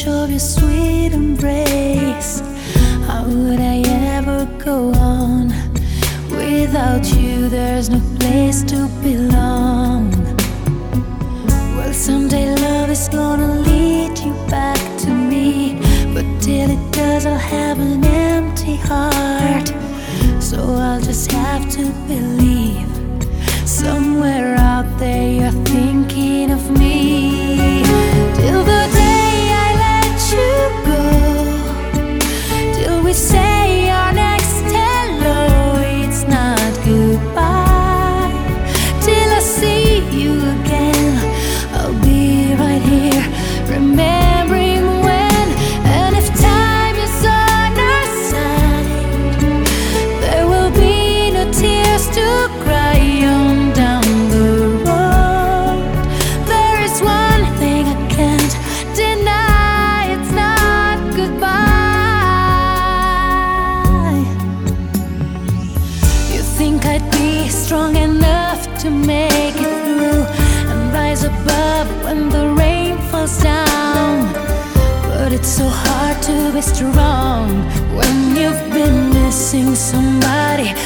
of your sweet embrace. How would I ever go on? Without you, there's no place to belong. Well, someday love is gonna lead you back to me, but till it does, I'll have an empty heart. So I'll just have to believe somewhere out there you're thinking of me. Till the day I let you go, till we say our next hello, it's not goodbye. Till I see you again, I'll be right here, remembering when. And if time is on our side, there will be no tears to cry on down the road. There is one thing I can't deny, it's not goodbye. You think I'd be strong enough to make it through and rise above when the rain falls down, but it's so hard to be strong when you've been missing somebody